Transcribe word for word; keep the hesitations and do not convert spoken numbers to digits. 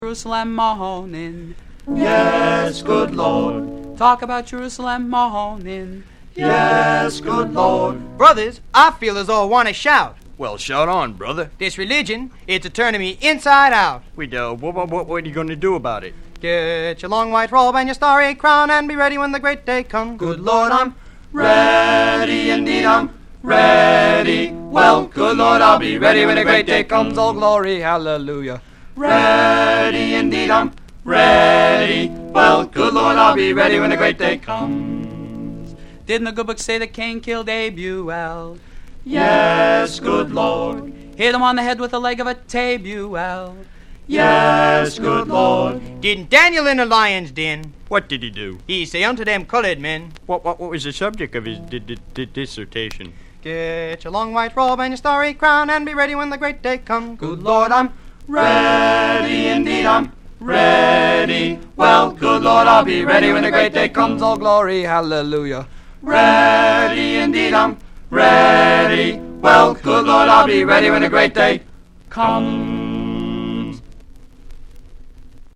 Jerusalem morning. Yes, good Lord. Talk about Jerusalem morning. Yes, good Lord. Brothers, I feel as though I want to shout. Well, shout on, brother. This religion, it's a turning me inside out. We uh, what, what, what, what are you going to do about it? Get your long white robe and your starry crown and be ready when the great day comes. Good Lord, I'm ready, indeed I'm ready. Well, good Lord, I'll be ready when the great day comes. Oh, glory, hallelujah. Ready, indeed I'm ready. Well, good Lord, I'll be ready when the great day comes. Didn't the good book say that Cain killed Abuel? Yes, good Lord. Hit him on the head with the leg of a tabuel. Yes, good Lord. Didn't Daniel in the lion's den? What did he do? He say unto them colored men, What what, what was the subject of his di- di- di- dissertation? get your long white robe and your starry crown and be ready when the great day comes. Good Lord, I'm ready, indeed I'm ready. Well, good Lord, I'll be ready when the great day comes. Oh, glory, hallelujah. Ready, indeed I'm ready. Well, good Lord, I'll be ready when the great day comes.